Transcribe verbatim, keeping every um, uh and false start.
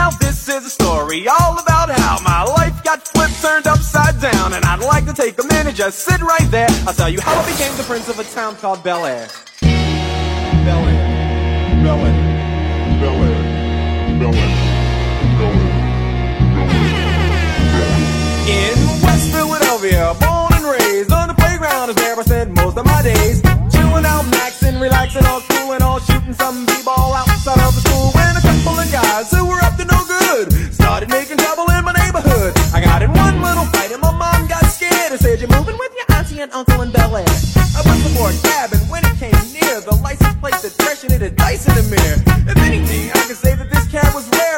Now this is a story all about how my life got flipped, turned upside down, and I'd like to take a minute, just sit right there. I'll tell you how I became the prince of a town called Bel Air. Bel Air, Bel Air, Bel Air, Bel Air, Bel Air. In West Philadelphia, born and raised on the playground is where I spent most of my days. Chilling out, maxing, relaxing, all cool and all shooting some b-ball outside of the school. When a couple of guys who were up to no good started making trouble in my neighborhood. I got in one little fight and my mom got scared and said, "You're moving with your auntie and uncle in Bel Air." I went for a cab and when it came near, the license plate that freshened it a dice in the mirror. If anything, I could say that this cab was rare.